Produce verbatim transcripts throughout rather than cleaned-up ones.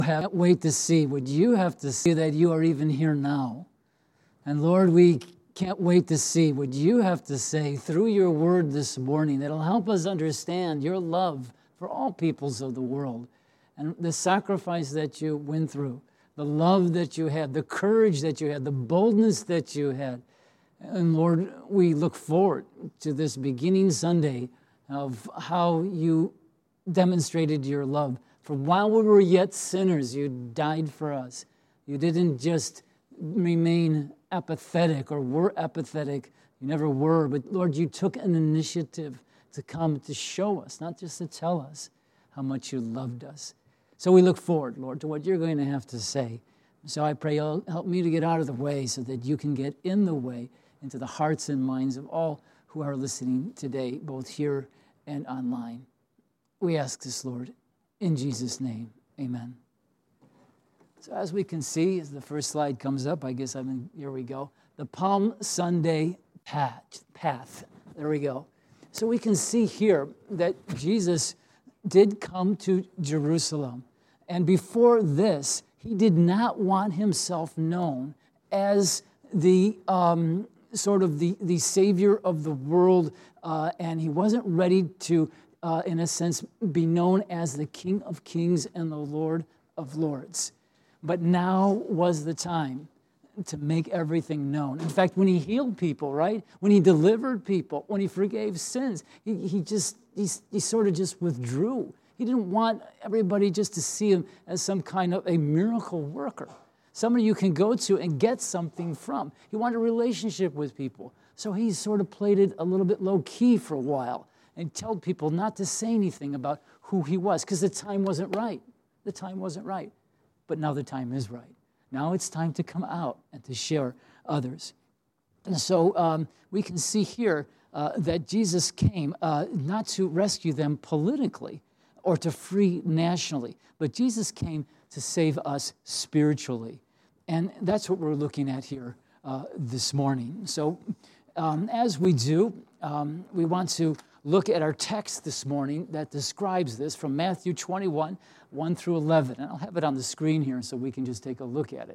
Can't wait to see what you have to see, that you are even here now. And Lord, we can't wait to see what you have to say through your word this morning that'll help us understand your love for all peoples of the world and the sacrifice that you went through, the love that you had, the courage that you had, the boldness that you had. And Lord, we look forward to this beginning Sunday of how you demonstrated your love. For while we were yet sinners, you died for us. You didn't just remain apathetic or were apathetic. You never were. But Lord, you took an initiative to come to show us, not just to tell us how much you loved us. So we look forward, Lord, to what you're going to have to say. So I pray you'll help me to get out of the way so that you can get in the way into the hearts and minds of all who are listening today, both here and online. We ask this, Lord, in Jesus' name, amen. So as we can see, as the first slide comes up, I guess I'm in, here we go, the Palm Sunday path, path. There we go. So we can see here that Jesus did come to Jerusalem. And before this, he did not want himself known as the um, sort of the, the savior of the world, uh, and he wasn't ready to Uh, in a sense, be known as the King of Kings and the Lord of Lords. But now was the time to make everything known. In fact, when he healed people, right? When he delivered people, when he forgave sins, he, he just, he, he sort of just withdrew. He didn't want everybody just to see him as some kind of a miracle worker, somebody you can go to and get something from. He wanted a relationship with people. So he sort of played it a little bit low key for a while and told people not to say anything about who he was, because the time wasn't right. The time wasn't right. But now the time is right. Now it's time to come out and to share others. And so um, we can see here uh, that Jesus came uh, not to rescue them politically or to free nationally, but Jesus came to save us spiritually. And that's what we're looking at here uh, this morning. So um, as we do, um, we want to look at our text this morning that describes this from Matthew twenty-one, one through eleven. And I'll have it on the screen here so we can just take a look at it.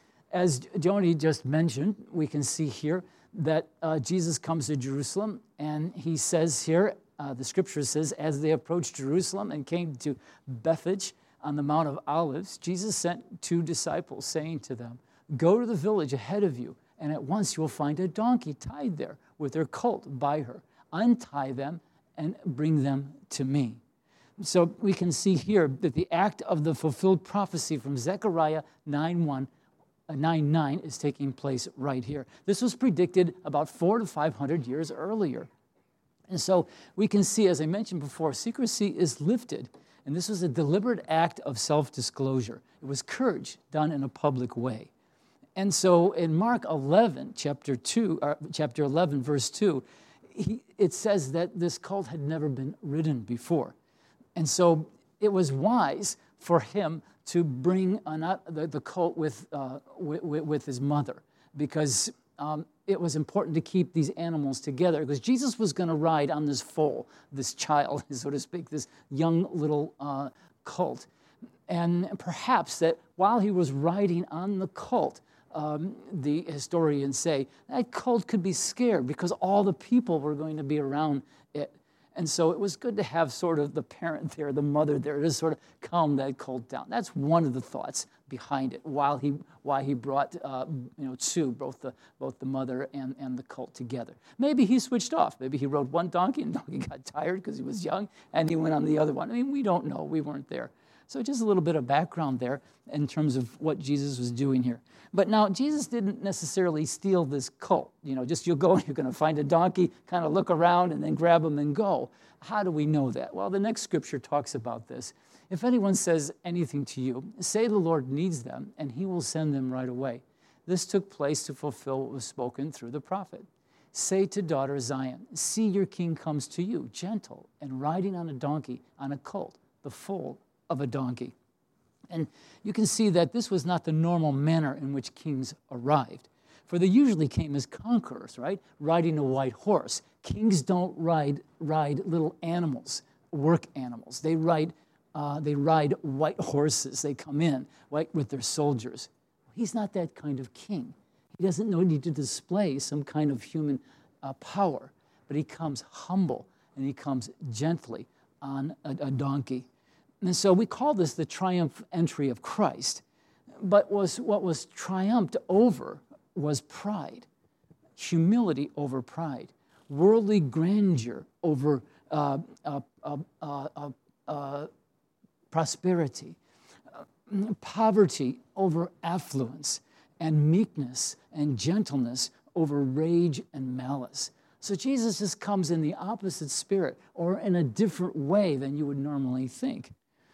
As Joni just mentioned, we can see here that uh, Jesus comes to Jerusalem, and he says here, uh, the scripture says, as they approached Jerusalem and came to Bethphage on the Mount of Olives, Jesus sent two disciples, saying to them, go to the village ahead of you, and at once you'll find a donkey tied there with her colt by her. Untie them and bring them to me. So we can see here that the act of the fulfilled prophecy from Zechariah nine one, nine nine is taking place right here. This was predicted about four to five hundred years earlier. And so we can see, as I mentioned before, secrecy is lifted. And this was a deliberate act of self-disclosure. It was courage done in a public way. And so in Mark eleven, chapter two, or chapter eleven, verse two, He, it says that this colt had never been ridden before. And so it was wise for him to bring an, uh, the, the colt with, uh, with, with his mother, because um, it was important to keep these animals together, because Jesus was going to ride on this foal, this child, so to speak, this young little uh, colt. And perhaps that while he was riding on the colt, Um, the historians say, that colt could be scared because all the people were going to be around it. And so it was good to have sort of the parent there, the mother there, to sort of calm that colt down. That's one of the thoughts behind it, while he why he brought uh, you know two, both the both the mother and, and the colt together. Maybe he switched off. Maybe he rode one donkey and the donkey got tired because he was young, and he went on the other one. I mean, we don't know. We weren't there. So just a little bit of background there in terms of what Jesus was doing here. But now, Jesus didn't necessarily steal this colt. You know, just you'll go and you're going to find a donkey, kind of look around, and then grab him and go. How do we know that? Well, the next scripture talks about this. If anyone says anything to you, say the Lord needs them, and he will send them right away. This took place to fulfill what was spoken through the prophet. Say to daughter Zion, see your king comes to you, gentle and riding on a donkey, on a colt, the foal of a donkey. And you can see that this was not the normal manner in which kings arrived. For they usually came as conquerors, right? Riding a white horse. Kings don't ride, ride little animals, work animals. They ride uh, they ride white horses. They come in white with their soldiers. He's not that kind of king. He doesn't need to display some kind of human uh, power, but he comes humble and he comes gently on a, a donkey. And so we call this the triumph entry of Christ. But was what was triumphed over was pride, humility over pride, worldly grandeur over uh, uh, uh, uh, uh, uh, prosperity, uh, poverty over affluence, and meekness and gentleness over rage and malice. So Jesus just comes in the opposite spirit, or in a different way than you would normally think.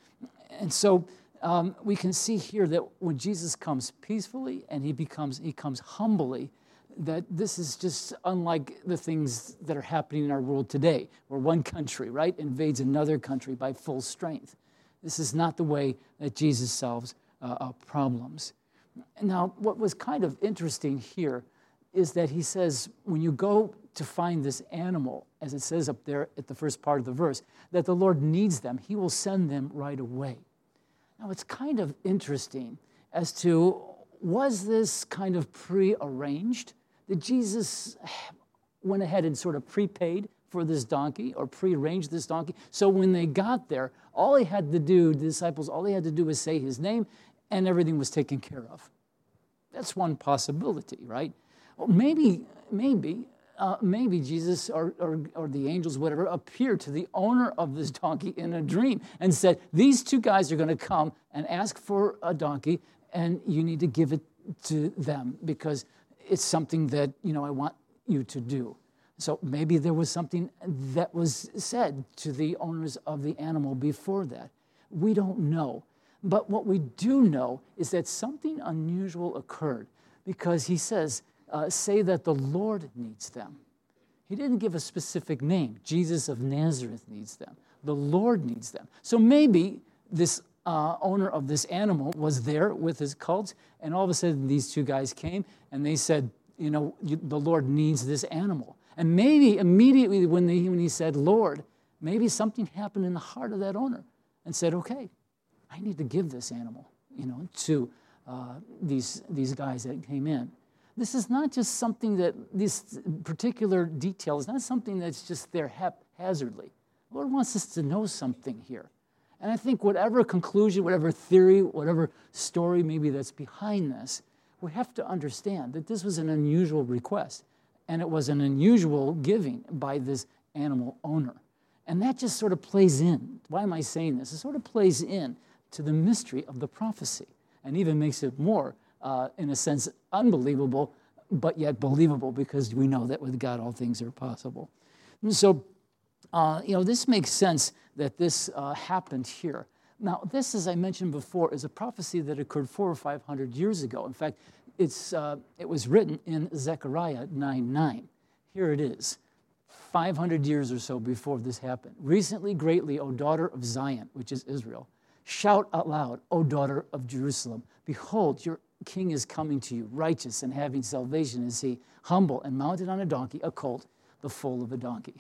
And so um, we can see here that when Jesus comes peacefully and he becomes he comes humbly, that this is just unlike the things that are happening in our world today, where one country, right, invades another country by full strength. This is not the way that Jesus solves uh, uh, problems. Now, what was kind of interesting here is that he says, when you go to find this animal, as it says up there at the first part of the verse, that the Lord needs them, he will send them right away. Now, it's kind of interesting as to, was this kind of pre-arranged? Did Jesus went ahead and sort of prepaid for this donkey or prearranged this donkey? So when they got there, all he had to do, the disciples, all they had to do was say his name and everything was taken care of. That's one possibility, right? Well, maybe, maybe, uh, maybe Jesus or, or, or the angels, whatever, appeared to the owner of this donkey in a dream and said, these two guys are going to come and ask for a donkey, and you need to give it to them because it's something that, you know, I want you to do. So maybe there was something that was said to the owners of the animal before that. We don't know. But what we do know is that something unusual occurred, because he says, uh, say that the Lord needs them. He didn't give a specific name. Jesus of Nazareth needs them. The Lord needs them. So maybe this uh, owner of this animal was there with his cult, and all of a sudden these two guys came and they said, you know, you, the Lord needs this animal. And maybe immediately when, they, when he said Lord, maybe something happened in the heart of that owner and said, okay, I need to give this animal, you know, to uh, these, these guys that came in. This is not just something that, this particular detail is not something that's just there haphazardly. The Lord wants us to know something here. And I think whatever conclusion, whatever theory, whatever story maybe that's behind this, we have to understand that this was an unusual request, and it was an unusual giving by this animal owner. And that just sort of plays in. Why am I saying this? It sort of plays in to the mystery of the prophecy, and even makes it more, uh, in a sense, unbelievable, but yet believable, because we know that with God all things are possible. And so, uh, you know, this makes sense that this uh, happened here. Now, this, as I mentioned before, is a prophecy that occurred four or five hundred years ago. In fact, it's uh, it was written in Zechariah nine nine. Here it is. five hundred years or so before this happened. Recently, greatly, O daughter of Zion, which is Israel, shout out loud, O daughter of Jerusalem. Behold, your king is coming to you, righteous and having salvation is he, humble and mounted on a donkey, a colt, the foal of a donkey.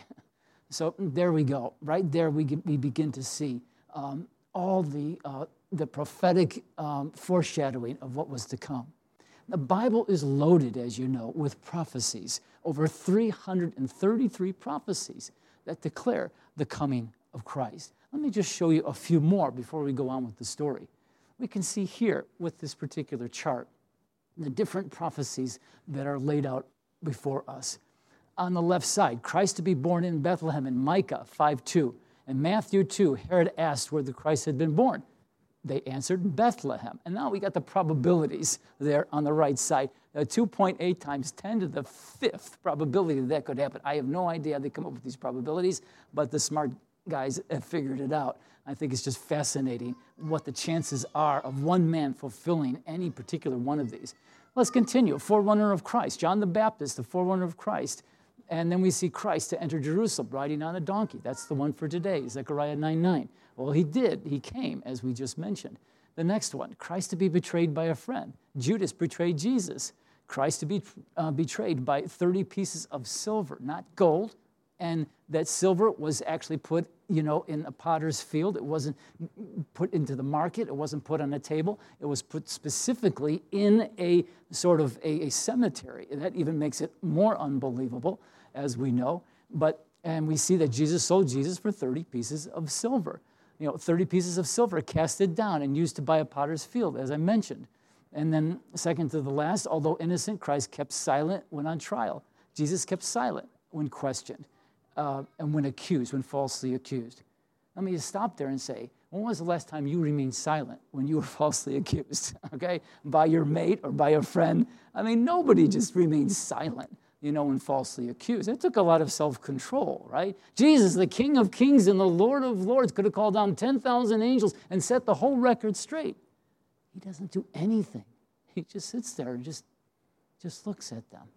So there we go. Right there we, get, we begin to see um, all the, uh, the prophetic um, foreshadowing of what was to come. The Bible is loaded, as you know, with prophecies, over three hundred thirty-three prophecies that declare the coming of Christ. Let me just show you a few more before we go on with the story. We can see here with this particular chart the different prophecies that are laid out before us. On the left side, Christ to be born in Bethlehem in Micah five two. In Matthew two, Herod asked where the Christ had been born. They answered Bethlehem. And now we got the probabilities there on the right side. Uh, two point eight times ten to the fifth probability that that could happen. I have no idea how they come up with these probabilities, but the smart guys have figured it out. I think it's just fascinating what the chances are of one man fulfilling any particular one of these. Let's continue. Forerunner of Christ, John the Baptist, the forerunner of Christ. And then we see Christ to enter Jerusalem riding on a donkey. That's the one for today, Zechariah nine nine. Well, he did. He came, as we just mentioned. The next one, Christ to be betrayed by a friend. Judas betrayed Jesus. Christ to be uh, betrayed by thirty pieces of silver, not gold, and that silver was actually put, you know, in a potter's field. It wasn't put into the market. It wasn't put on a table. It was put specifically in a sort of a, a cemetery. And that even makes it more unbelievable, as we know. But, and we see that Jesus sold Jesus for thirty pieces of silver. You know, thirty pieces of silver, casted down and used to buy a potter's field, as I mentioned. And then second to the last, although innocent, Christ kept silent when on trial. Jesus kept silent when questioned uh, and when accused, when falsely accused. Let me just stop there and say, when was the last time you remained silent when you were falsely accused, okay, by your mate or by a friend? I mean, nobody just remains silent, you know, when falsely accused. It took a lot of self-control, right? Jesus, the King of Kings and the Lord of Lords, could have called down ten thousand angels and set the whole record straight. He doesn't do anything. He just sits there and just, just looks at them.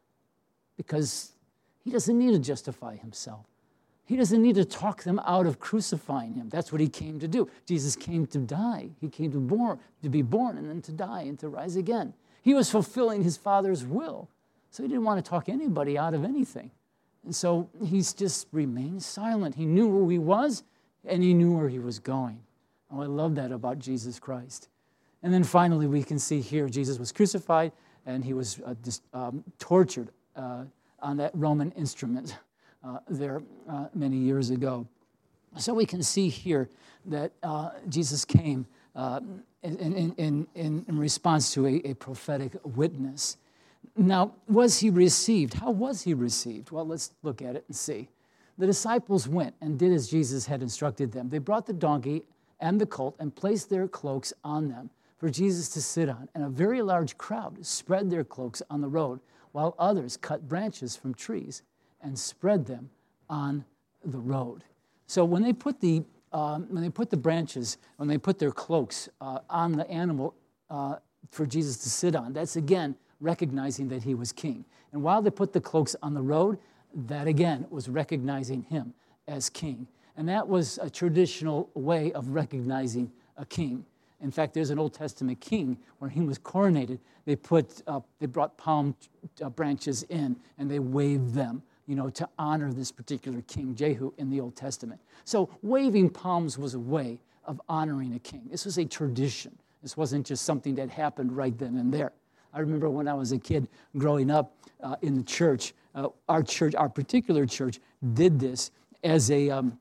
Because he doesn't need to justify himself. He doesn't need to talk them out of crucifying him. That's what he came to do. Jesus came to die. He came to, born, to be born and then to die and to rise again. He was fulfilling his Father's will. So he didn't want to talk anybody out of anything. And so he's just remained silent. He knew who he was, and he knew where he was going. Oh, I love that about Jesus Christ. And then finally, we can see here, Jesus was crucified, and he was uh, dis- um, tortured uh, on that Roman instrument uh, there uh, many years ago. So we can see here that uh, Jesus came uh, in, in, in, in response to a, a prophetic witness. Now, was he received? How was he received? Well, let's look at it and see. The disciples went and did as Jesus had instructed them. They brought the donkey and the colt and placed their cloaks on them for Jesus to sit on, and a very large crowd spread their cloaks on the road, while others cut branches from trees and spread them on the road. So when they put the um, when they put the branches, when they put their cloaks uh, on the animal uh, for Jesus to sit on, that's again recognizing that he was king. And while they put the cloaks on the road, that again was recognizing him as king. And that was a traditional way of recognizing a king. In fact, there's an Old Testament king where he was coronated. They put, uh, they brought palm uh, branches in and they waved them, you know, to honor this particular king, Jehu, in the Old Testament. So waving palms was a way of honoring a king. This was a tradition. This wasn't just something that happened right then and there. I remember when I was a kid growing up uh, in the church, uh, our church, our particular church, did this as a um,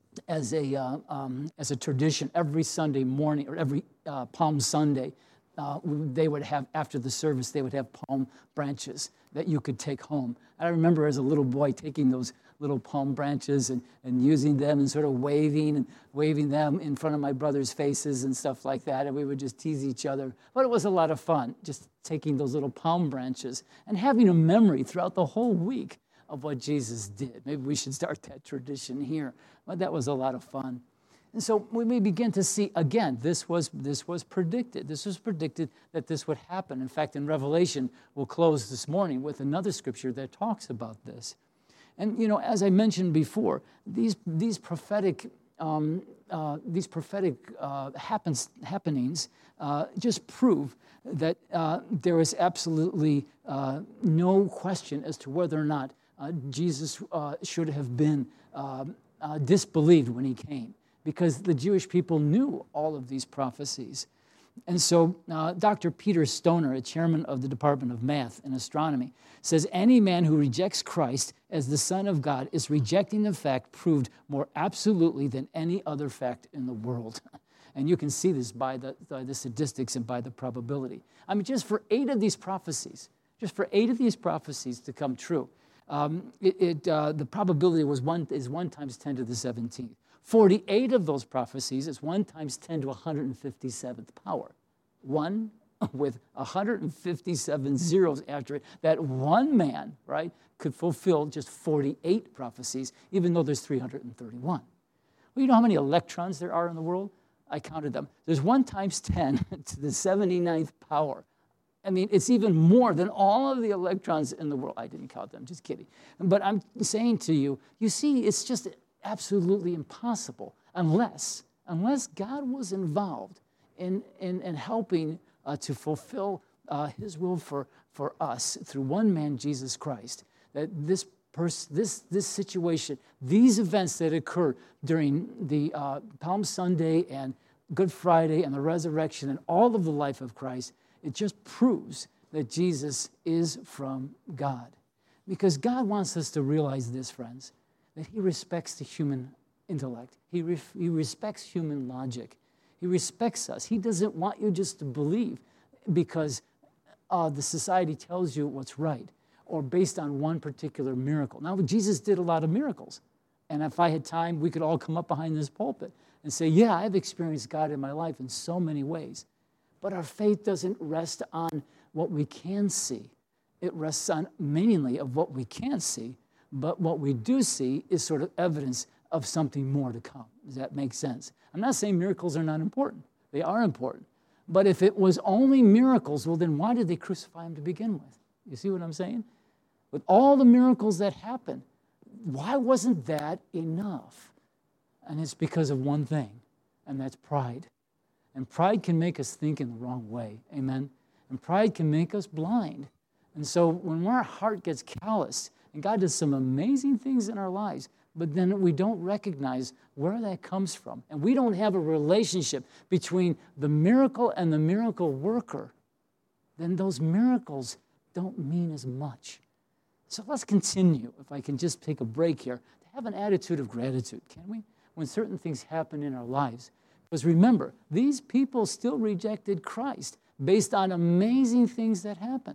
as a uh, um, as a tradition. Every Sunday morning or every uh, Palm Sunday, uh, they would have, after the service, they would have palm branches that you could take home. And I remember as a little boy taking those little palm branches and, and using them and sort of waving and waving them in front of my brother's faces and stuff like that. And we would just tease each other. But it was a lot of fun, just taking those little palm branches and having a memory throughout the whole week of what Jesus did. Maybe we should start that tradition here. But that was a lot of fun. And so when we begin to see, again, this was this was predicted. This was predicted that this would happen. In fact, in Revelation, we'll close this morning with another scripture that talks about this. And, you know, as I mentioned before, these these prophetic um, uh, these prophetic uh, happens, happenings uh, just prove that uh, there is absolutely uh, no question as to whether or not uh, Jesus uh, should have been uh, uh, disbelieved when he came, because the Jewish people knew all of these prophecies. And so uh, Doctor Peter Stoner, a chairman of the Department of Math and Astronomy, says any man who rejects Christ as the Son of God is rejecting the fact proved more absolutely than any other fact in the world. And you can see this by the, by the statistics and by the probability. I mean, just for eight of these prophecies, just for eight of these prophecies to come true, um, it, it, uh, the probability was one, is one times ten to the seventeenth. forty-eight of those prophecies is one times ten to one hundred fifty-seventh power. One with one hundred fifty-seven zeros after it. That one man, right, could fulfill just forty-eight prophecies, even though there's three hundred thirty-one. Well, you know how many electrons there are in the world? I counted them. There's one times ten to the seventy-ninth power. I mean, it's even more than all of the electrons in the world. I didn't count them, just kidding. But I'm saying to you, you see, it's just absolutely impossible unless, unless God was involved in, in, in helping uh, to fulfill uh, his will for, for us through one man, Jesus Christ, that this pers- this, this situation, these events that occurred during the uh, Palm Sunday and Good Friday and the resurrection and all of the life of Christ, it just proves that Jesus is from God. Because God wants us to realize this, friends, that he respects the human intellect. He, re- he respects human logic. He respects us. He doesn't want you just to believe because uh, the society tells you what's right or based on one particular miracle. Now, Jesus did a lot of miracles. And if I had time, we could all come up behind this pulpit and say, yeah, I've experienced God in my life in so many ways. But our faith doesn't rest on what we can see. It rests on mainly of what we can't see. But what we do see is sort of evidence of something more to come. Does that make sense? I'm not saying miracles are not important. They are important. But if it was only miracles, well, then why did they crucify him to begin with? You see what I'm saying? With all the miracles that happened, why wasn't that enough? And it's because of one thing, and that's pride. And pride can make us think in the wrong way. Amen? And pride can make us blind. And so when our heart gets calloused, and God does some amazing things in our lives, but then we don't recognize where that comes from. And we don't have a relationship between the miracle and the miracle worker, then those miracles don't mean as much. So let's continue, if I can just take a break here, to have an attitude of gratitude, can we? When certain things happen in our lives. Because remember, these people still rejected Christ based on amazing things that happened.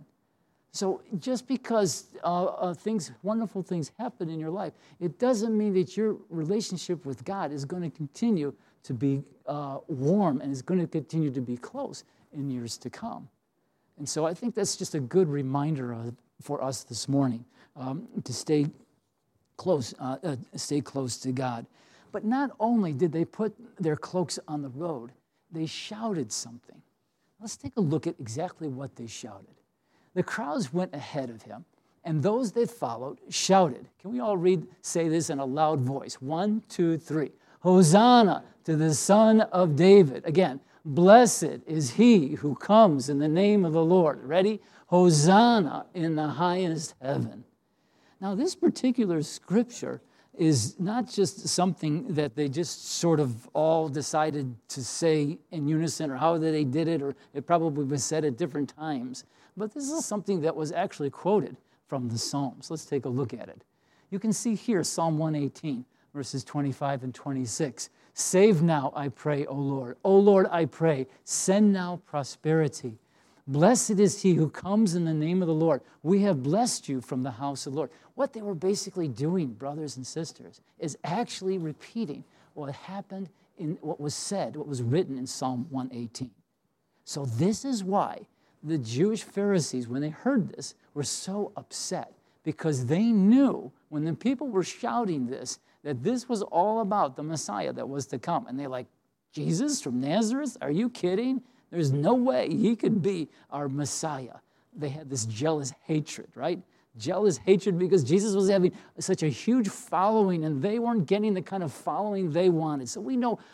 So just because uh, uh, things, wonderful things happen in your life, it doesn't mean that your relationship with God is going to continue to be uh, warm and is going to continue to be close in years to come. And so I think that's just a good reminder of, for us this morning um, to stay close, uh, uh, stay close to God. But not only did they put their cloaks on the road, they shouted something. Let's take a look at exactly what they shouted. The crowds went ahead of him, and those that followed shouted. Can we all read, say this in a loud voice? One, two, three. Hosanna to the Son of David. Again, blessed is he who comes in the name of the Lord. Ready? Hosanna in the highest heaven. Now, this particular scripture is not just something that they just sort of all decided to say in unison, or how they did it, or it probably was said at different times. But this is something that was actually quoted from the Psalms. Let's take a look at it. You can see here Psalm one eighteen, verses twenty-five and twenty-six. Save now, I pray, O Lord. O Lord, I pray, send now prosperity. Blessed is he who comes in the name of the Lord. We have blessed you from the house of the Lord. What they were basically doing, brothers and sisters, is actually repeating what happened in what was said, what was written in Psalm one eighteen. So this is why the Jewish Pharisees, when they heard this, were so upset, because they knew when the people were shouting this, that this was all about the Messiah that was to come. And they're like, Jesus from Nazareth? Are you kidding? There's no way he could be our Messiah. They had this jealous hatred, right? Jealous hatred because Jesus was having such a huge following and they weren't getting the kind of following they wanted. So we know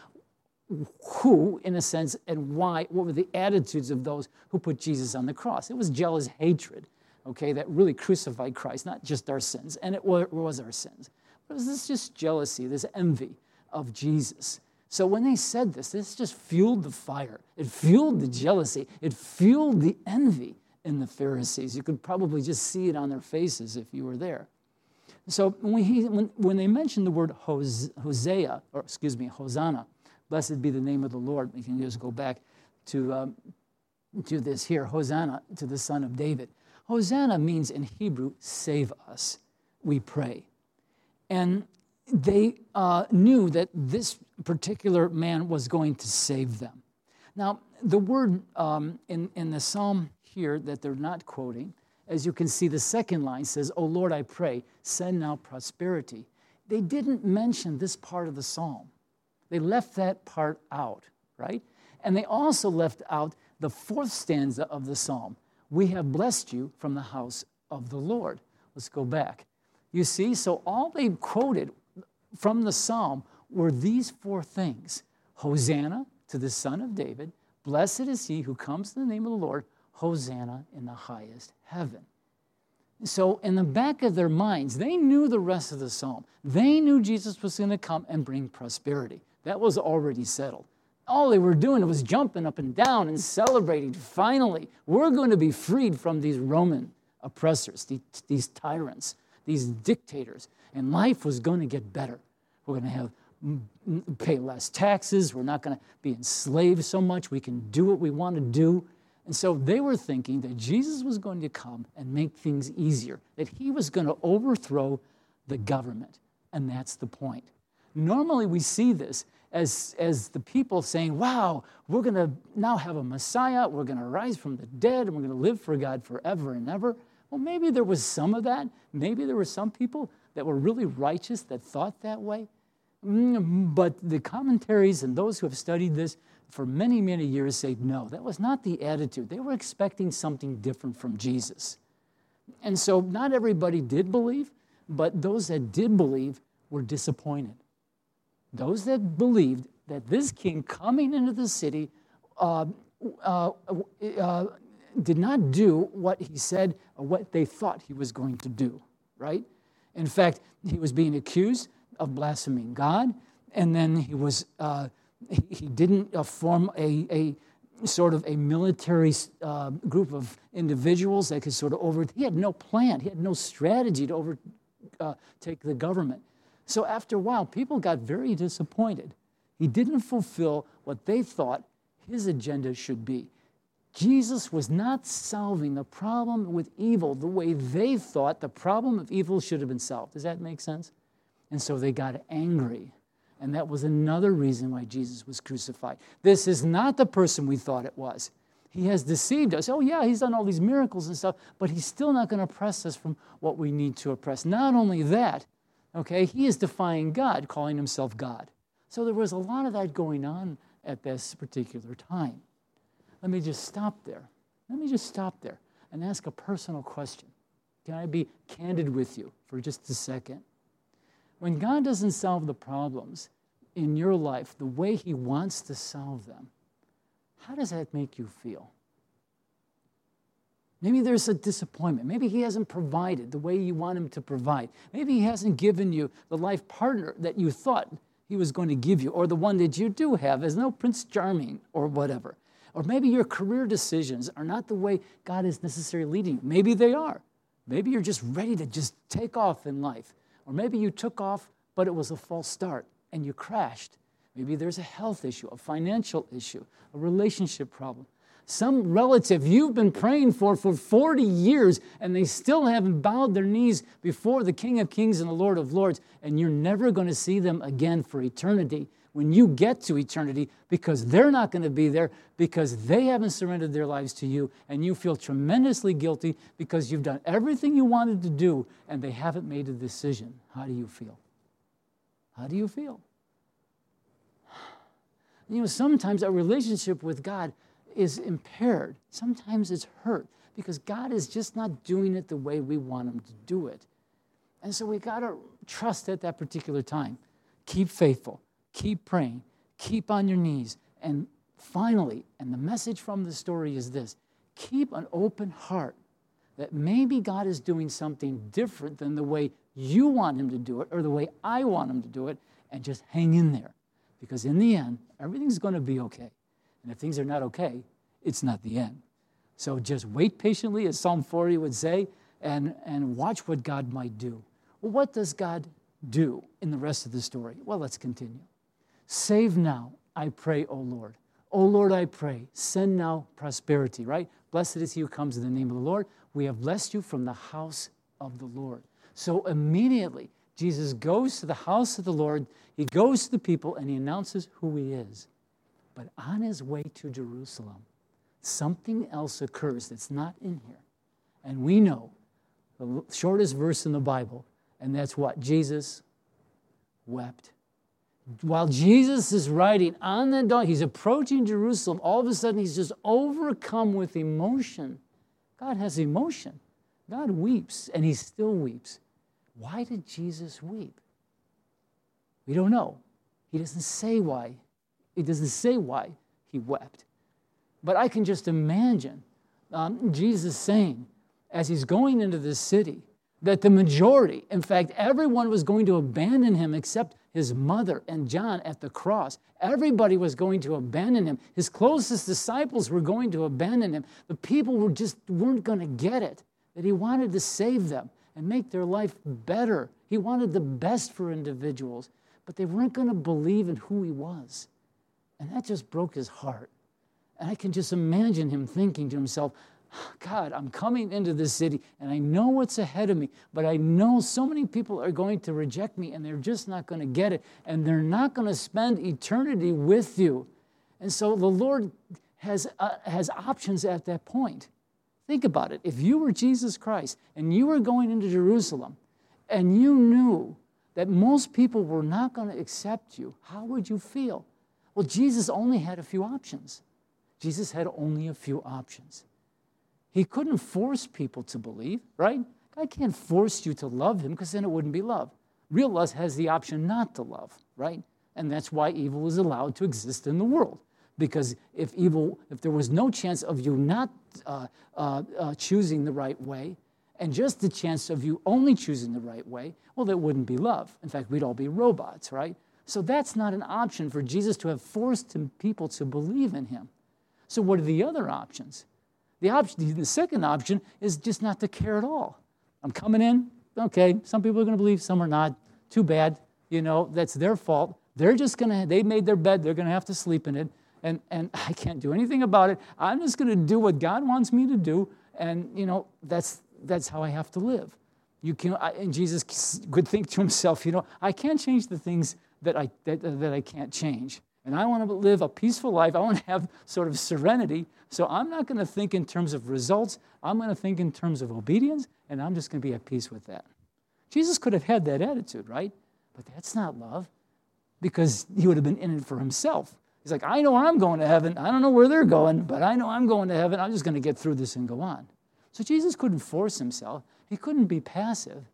who, in a sense, and why, what were the attitudes of those who put Jesus on the cross. It was jealous hatred, okay, that really crucified Christ, not just our sins, and it was our sins. But it was this just jealousy, this envy of Jesus. So when they said this, this just fueled the fire. It fueled the jealousy. It fueled the envy in the Pharisees. You could probably just see it on their faces if you were there. So when, he, when, when they mentioned the word Hosea, or excuse me, Hosanna, blessed be the name of the Lord. We can just go back to, um, to this here. Hosanna to the Son of David. Hosanna means in Hebrew, save us, we pray. And they uh, knew that this particular man was going to save them. Now, the word um, in, in the psalm here that they're not quoting, as you can see, the second line says, O Lord, I pray, send now prosperity. They didn't mention this part of the psalm. They left that part out, right? And they also left out the fourth stanza of the psalm. We have blessed you from the house of the Lord. Let's go back. You see, so all they quoted from the psalm were these four things. Hosanna to the Son of David. Blessed is he who comes in the name of the Lord. Hosanna in the highest heaven. So in the back of their minds, they knew the rest of the psalm. They knew Jesus was going to come and bring prosperity. That was already settled. All they were doing was jumping up and down and celebrating. Finally, we're going to be freed from these Roman oppressors, these, these tyrants, these dictators. And life was going to get better. We're going to have pay less taxes. We're not going to be enslaved so much. We can do what we want to do. And so they were thinking that Jesus was going to come and make things easier, that he was going to overthrow the government. And that's the point. Normally we see this as, as the people saying, wow, we're going to now have a Messiah. We're going to rise from the dead, and we're going to live for God forever and ever. Well, maybe there was some of that. Maybe there were some people that were really righteous that thought that way. But the commentaries and those who have studied this for many, many years say, no, that was not the attitude. They were expecting something different from Jesus. And so not everybody did believe, but those that did believe were disappointed. Those that believed that this king coming into the city uh, uh, uh, did not do what he said or what they thought he was going to do, right? In fact, he was being accused of blaspheming God, and then he was uh, he, he didn't uh, form a, a sort of a military uh, group of individuals that could sort of over. He had no plan. He had no strategy to overtake uh, the government. So after a while, people got very disappointed. He didn't fulfill what they thought his agenda should be. Jesus was not solving the problem with evil the way they thought the problem of evil should have been solved. Does that make sense? And so they got angry. And that was another reason why Jesus was crucified. This is not the person we thought it was. He has deceived us. Oh, yeah, he's done all these miracles and stuff, but he's still not going to oppress us from what we need to oppress. Not only that, okay, he is defying God, calling himself God. So there was a lot of that going on at this particular time. Let me just stop there. Let me just stop there and ask a personal question. Can I be candid with you for just a second? When God doesn't solve the problems in your life the way he wants to solve them, how does that make you feel? Maybe there's a disappointment. Maybe he hasn't provided the way you want him to provide. Maybe he hasn't given you the life partner that you thought he was going to give you, or the one that you do have as no Prince Charming or whatever. Or maybe your career decisions are not the way God is necessarily leading you. Maybe they are. Maybe you're just ready to just take off in life. Or maybe you took off, but it was a false start and you crashed. Maybe there's a health issue, a financial issue, a relationship problem. Some relative you've been praying for for forty years and they still haven't bowed their knees before the King of Kings and the Lord of Lords, and you're never going to see them again for eternity when you get to eternity, because they're not going to be there because they haven't surrendered their lives to you, and you feel tremendously guilty because you've done everything you wanted to do and they haven't made a decision. How do you feel? How do you feel? You know, sometimes our relationship with God is impaired. Sometimes it's hurt because God is just not doing it the way we want him to do it. And so we got to trust at that particular time. Keep faithful. Keep praying. Keep on your knees. And finally, and the message from the story is this, keep an open heart that maybe God is doing something different than the way you want him to do it or the way I want him to do it, and just hang in there. Because in the end, everything's going to be okay. And if things are not okay, it's not the end. So just wait patiently, as Psalm forty would say, and, and watch what God might do. Well, what does God do in the rest of the story? Well, let's continue. Save now, I pray, O Lord. O Lord, I pray, send now prosperity, right? Blessed is he who comes in the name of the Lord. We have blessed you from the house of the Lord. So immediately, Jesus goes to the house of the Lord. He goes to the people, and he announces who he is. But on his way to Jerusalem, something else occurs that's not in here. And we know the shortest verse in the Bible, and that's what? Jesus wept. While Jesus is riding on the donkey, he's approaching Jerusalem, all of a sudden he's just overcome with emotion. God has emotion. God weeps, and he still weeps. Why did Jesus weep? We don't know. He doesn't say why. He doesn't say why he wept. But I can just imagine um, Jesus saying, as he's going into this city, that the majority, in fact, everyone was going to abandon him except his mother and John at the cross. Everybody was going to abandon him. His closest disciples were going to abandon him. The people were just weren't going to get it, that he wanted to save them and make their life better. He wanted the best for individuals, but they weren't going to believe in who he was. And that just broke his heart. And I can just imagine him thinking to himself, God, I'm coming into this city, and I know what's ahead of me, but I know so many people are going to reject me, and they're just not going to get it, and they're not going to spend eternity with you. And so the Lord has, uh, has options at that point. Think about it. If you were Jesus Christ, and you were going into Jerusalem, and you knew that most people were not going to accept you, how would you feel? Well, Jesus only had a few options. Jesus had only a few options. He couldn't force people to believe, right? God can't force you to love him because then it wouldn't be love. Real love has the option not to love, right? And that's why evil is allowed to exist in the world. Because if evil, if there was no chance of you not uh, uh, uh, choosing the right way, and just the chance of you only choosing the right way, well, that wouldn't be love. In fact, we'd all be robots, right? So that's not an option for Jesus to have forced him, people to believe in him. So what are the other options? The option, the second option is just not to care at all. I'm coming in, okay, some people are going to believe, some are not. Too bad, you know, that's their fault. They're just going to, they made their bed, they're going to have to sleep in it, and, and I can't do anything about it. I'm just going to do what God wants me to do, and, you know, that's that's how I have to live. You can, I, and Jesus could think to himself, you know, I can't change the things that I that, that I can't change. And I want to live a peaceful life. I want to have sort of serenity. So I'm not going to think in terms of results. I'm going to think in terms of obedience, and I'm just going to be at peace with that. Jesus could have had that attitude, right? But that's not love, because he would have been in it for himself. He's like, I know I'm going to heaven. I don't know where they're going, but I know I'm going to heaven. I'm just going to get through this and go on. So Jesus couldn't force himself. He couldn't be passive.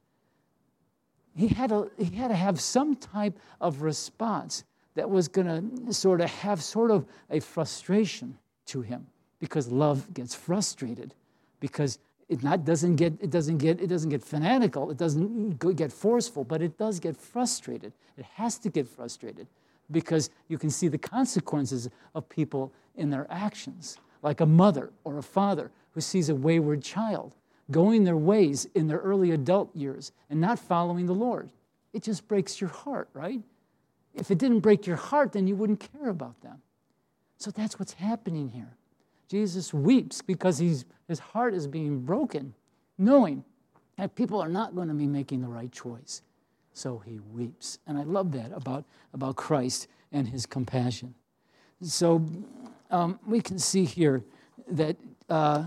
He had to, he had to have some type of response that was going to sort of have sort of a frustration to him, because love gets frustrated, because it not doesn't get it doesn't get it doesn't get fanatical, it doesn't get forceful, but it does get frustrated. It has to get frustrated, because you can see the consequences of people in their actions, like a mother or a father who sees a wayward child going their ways in their early adult years and not following the Lord. It just breaks your heart, right? If it didn't break your heart, then you wouldn't care about them. So that's what's happening here. Jesus weeps because he's, his heart is being broken, knowing that people are not going to be making the right choice. So he weeps. And I love that about, about Christ and his compassion. So um, we can see here that uh,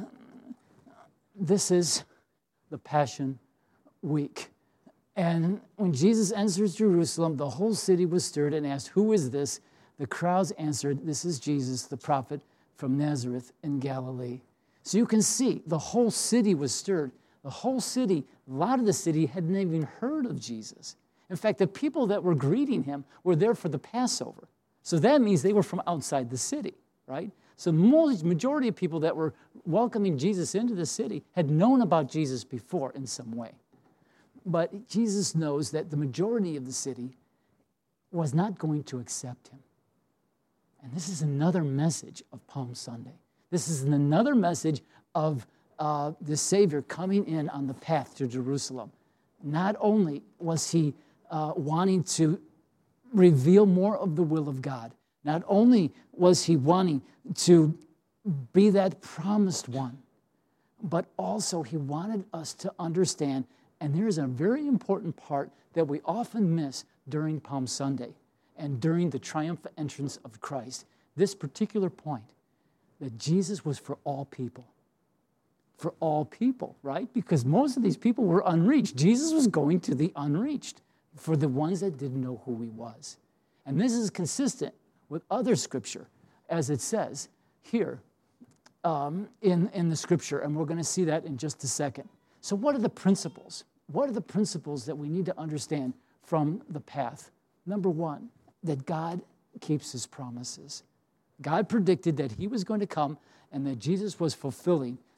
this is the Passion Week. And when Jesus enters Jerusalem, the whole city was stirred and asked, "Who is this?" The crowds answered, "This is Jesus, the prophet from Nazareth in Galilee." So you can see the whole city was stirred. The whole city, a lot of the city hadn't even heard of Jesus. In fact, the people that were greeting him were there for the Passover. So that means they were from outside the city, right? So the majority of people that were welcoming Jesus into the city had known about Jesus before in some way. But Jesus knows that the majority of the city was not going to accept him. And this is another message of Palm Sunday. This is another message of uh, the Savior coming in on the path to Jerusalem. Not only was he uh, wanting to reveal more of the will of God, not only was he wanting to be that promised one, but also he wanted us to understand, and there is a very important part that we often miss during Palm Sunday and during the triumphant entrance of Christ, this particular point, that Jesus was for all people. For all people, right? Because most of these people were unreached. Jesus was going to the unreached, for the ones that didn't know who he was. And this is consistent with other scripture, as it says here um, in, in the scripture, and we're going to see that in just a second. So what are the principles? What are the principles that we need to understand from the path? Number one, that God keeps his promises. God predicted that he was going to come and that Jesus was fulfilling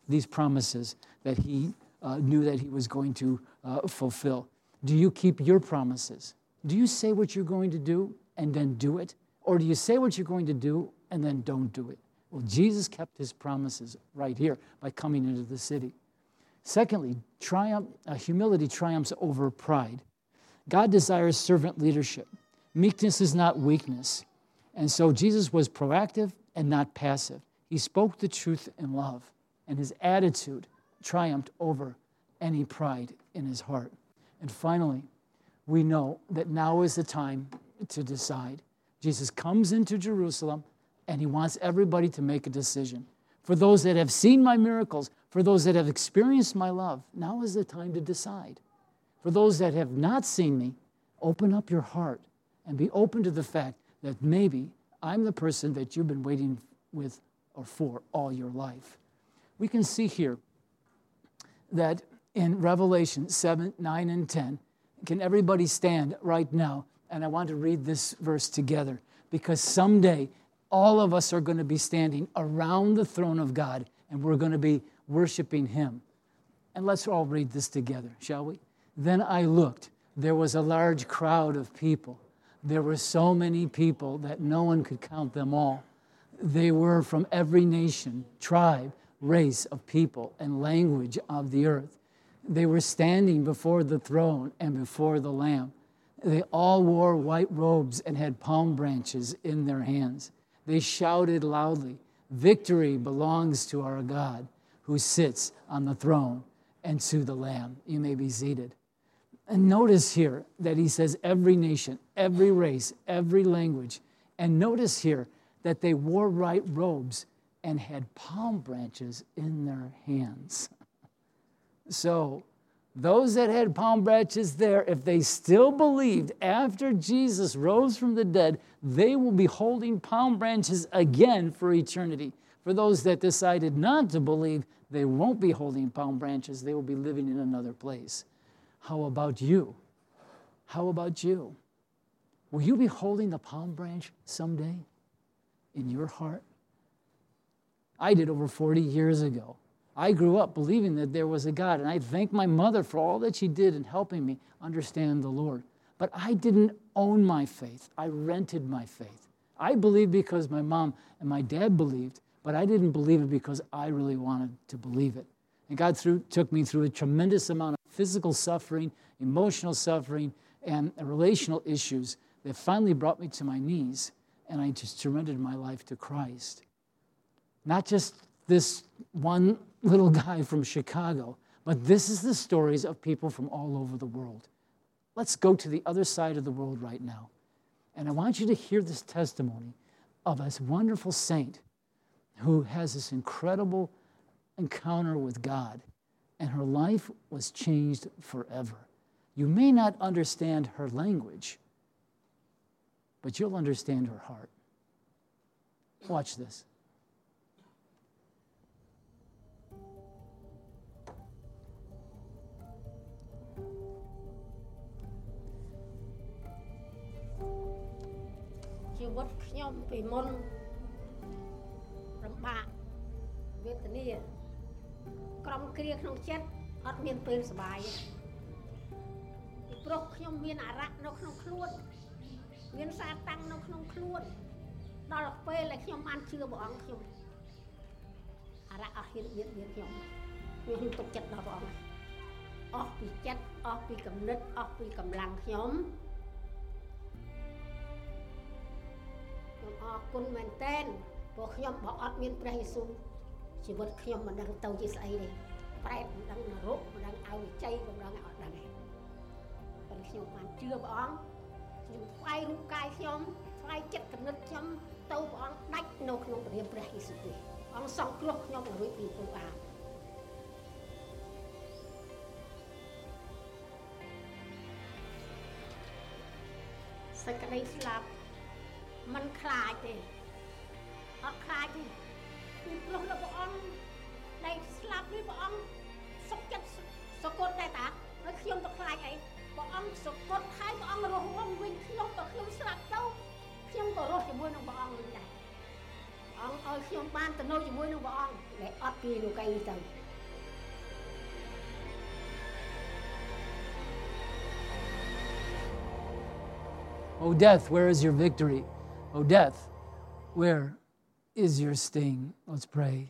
these promises that he uh, knew that he was going to uh, fulfill. Do you keep your promises? Do you say what you're going to do and then do it? Or do you say what you're going to do and then don't do it? Well, Jesus kept his promises right here by coming into the city. Secondly, triumph, uh, humility triumphs over pride. God desires servant leadership. Meekness is not weakness. And so Jesus was proactive and not passive. He spoke the truth in love, and his attitude triumphed over any pride in his heart. And finally, we know that now is the time to decide. Jesus comes into Jerusalem, and he wants everybody to make a decision. For those that have seen my miracles, for those that have experienced my love, now is the time to decide. For those that have not seen me, open up your heart and be open to the fact that maybe I'm the person that you've been waiting with or for all your life. We can see here that in Revelation seven, nine, and ten, can everybody stand right now? And I want to read this verse together, because someday all of us are going to be standing around the throne of God, and we're going to be worshiping him. And let's all read this together, shall we? Then I looked. There was a large crowd of people. There were so many people that no one could count them all. They were from every nation, tribe, race of people, and language of the earth. They were standing before the throne and before the Lamb. They all wore white robes and had palm branches in their hands. They shouted loudly, "Victory belongs to our God who sits on the throne and to the Lamb." You may be seated. And notice here that he says every nation, every race, every language. And notice here that they wore white robes and had palm branches in their hands. So those that had palm branches there, if they still believed after Jesus rose from the dead, they will be holding palm branches again for eternity. For those that decided not to believe, they won't be holding palm branches. They will be living in another place. How about you? How about you? Will you be holding the palm branch someday in your heart? I did over forty years ago. I grew up believing that there was a God, and I thank my mother for all that she did in helping me understand the Lord. But I didn't own my faith. I rented my faith. I believed because my mom and my dad believed, but I didn't believe it because I really wanted to believe it. And God through, took me through a tremendous amount of physical suffering, emotional suffering, and relational issues that finally brought me to my knees, and I just surrendered my life to Christ. Not just this one little guy from Chicago, but this is the stories of people from all over the world. Let's go to the other side of the world right now. And I want you to hear this testimony of this wonderful saint who has this incredible encounter with God, and her life was changed forever. You may not understand her language, but you'll understand her heart. Watch this. Chị vất nhom bị môn rầm bạc Việt Nam cầm kia không chết ở miền Tây sờ bài pro nhom miền Ả Rập nó không khuôn miền Sa Tăng nó không khuôn đó là phê là nhom ăn chưa bỏ ăn nhom Ả Rập ở hiện Việt Việt nhom nhom tục chết đó bỏ óc bị chết óc bị cầm nứt óc bị cầm lăng nhomอคุณแมนเต้นพวกขยมบอกอัดมีนพระเยซูชีวิตขยมมันดังเตาจีสไอเลยแปรมันดังนรกมันดังเอาใจมันดังเอาดังไงเป็นขยมมันเชื่อบ้องขยมไฟรูปกายขยมไฟจัดกำเนิดขยมเตาบ้องดักโนขยมเรียนพระเยซูเลยบ้องสองกลุ่มขยมรุ่ยปีปูอาสักการะสลับมันคลายดิอดคลายดิมีปลุกแล้วพระองค์ได้สลับด้วยพระองค์สกจัดสกดได้ตาแล้วขยมตะคลายไอ้พระองค์สกดคลายพระองค์รวมวิ่งขยมต่อขยมสลับเต้าขยมก็รวมจะมวยน้องพระองค์วิ่งได้องค์เอาขยมบ้านตะโนจะมวยน้องพระองค์เลยอด pi no kai tau. O death, where is your victory? O death, where is your sting? Let's pray.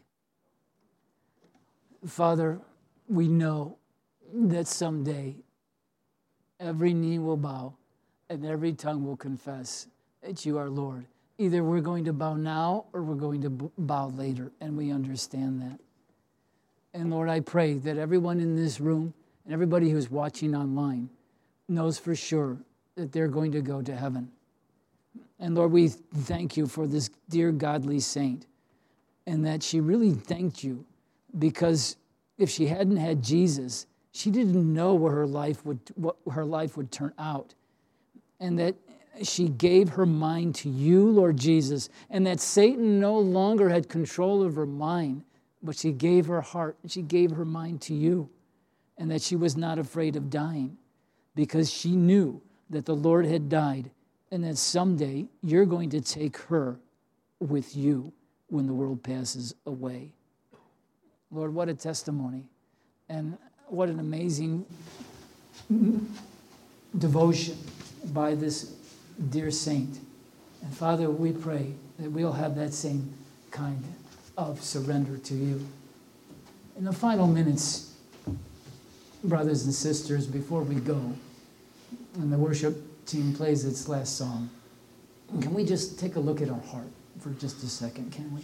Father, we know that someday every knee will bow and every tongue will confess that you are Lord. Either we're going to bow now or we're going to bow later, and we understand that. And Lord, I pray that everyone in this room and everybody who's watching online knows for sure that they're going to go to heaven. And Lord, we thank you for this dear godly saint, and that she really thanked you, because if she hadn't had Jesus, she didn't know where her life would what her life would turn out. And that she gave her mind to you, Lord Jesus, and that Satan no longer had control of her mind, but she gave her heart and she gave her mind to you, and that she was not afraid of dying, because she knew that the Lord had died, and that someday you're going to take her with you when the world passes away. Lord, what a testimony, and what an amazing devotion by this dear saint. And Father, we pray that we'll have that same kind of surrender to you. In the final minutes, brothers and sisters, before we go, and the worship team plays its last song, can we just take a look at our heart for just a second, can we?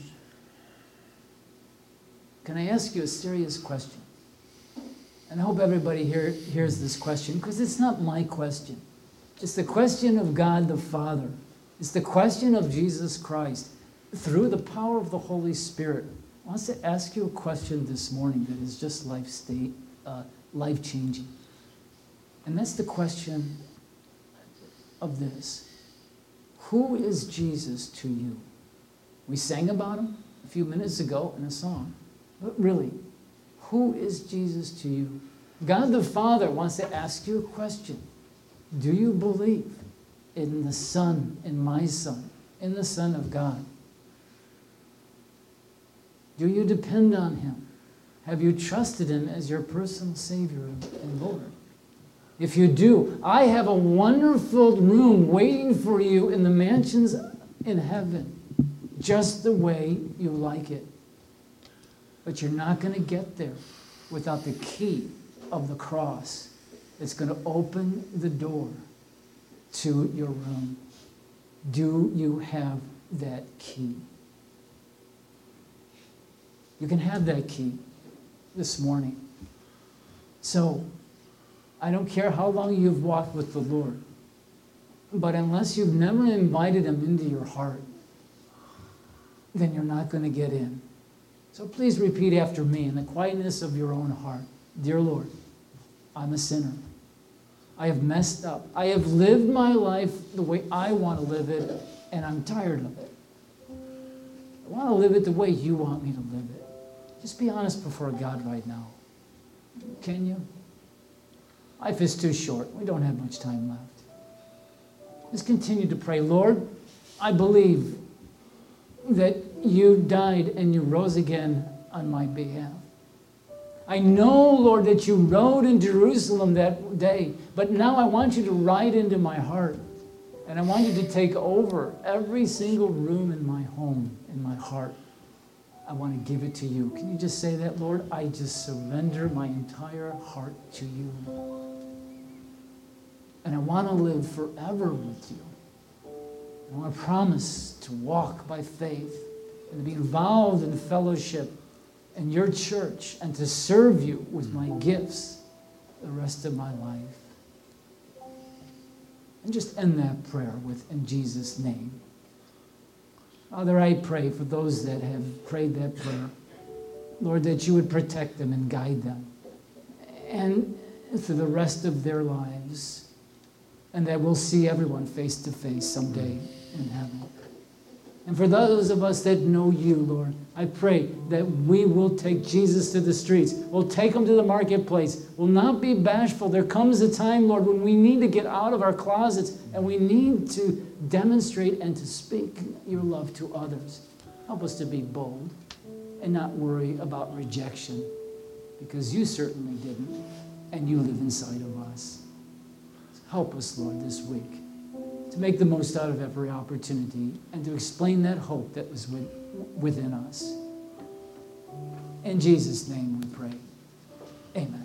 Can I ask you a serious question? And I hope everybody here hears this question, because it's not my question. It's the question of God the Father. It's the question of Jesus Christ. Through the power of the Holy Spirit, I want to ask you a question this morning that is just life state, uh, life-changing. And that's the question of this. Who is Jesus to you? We sang about him a few minutes ago in a song. But really, who is Jesus to you? God the Father wants to ask you a question. Do you believe in the Son, in my Son, in the Son of God? Do you depend on him? Have you trusted him as your personal Savior and Lord? If you do, I have a wonderful room waiting for you in the mansions in heaven, just the way you like it. But you're not going to get there without the key of the cross. It's going to open the door to your room. Do you have that key? You can have that key this morning. So, I don't care how long you've walked with the Lord, but unless you've never invited him into your heart, then you're not going to get in. So please repeat after me in the quietness of your own heart. Dear Lord, I'm a sinner. I have messed up. I have lived my life the way I want to live it, and I'm tired of it. I want to live it the way you want me to live it. Just be honest before God right now. Can you? Life is too short. We don't have much time left. Just continue to pray. Lord, I believe that you died and you rose again on my behalf. I know, Lord, that you rode in Jerusalem that day, but now I want you to ride into my heart, and I want you to take over every single room in my home, in my heart. I want to give it to you. Can you just say that, Lord? I just surrender my entire heart to you. And I want to live forever with you. I want to promise to walk by faith and to be involved in fellowship in your church and to serve you with my gifts the rest of my life. And just end that prayer with, in Jesus' name. Father, I pray for those that have prayed that prayer, Lord, that you would protect them and guide them and through the rest of their lives, and that we'll see everyone face to face someday in heaven. And for those of us that know you, Lord, I pray that we will take Jesus to the streets. We'll take him to the marketplace. We'll not be bashful. There comes a time, Lord, when we need to get out of our closets and we need to demonstrate and to speak your love to others. Help us to be bold. and not worry about rejection, because you certainly didn't, and you live inside of us. Help us, Lord, this week to make the most out of every opportunity and to explain that hope that was with, within us. In Jesus' name we pray. Amen.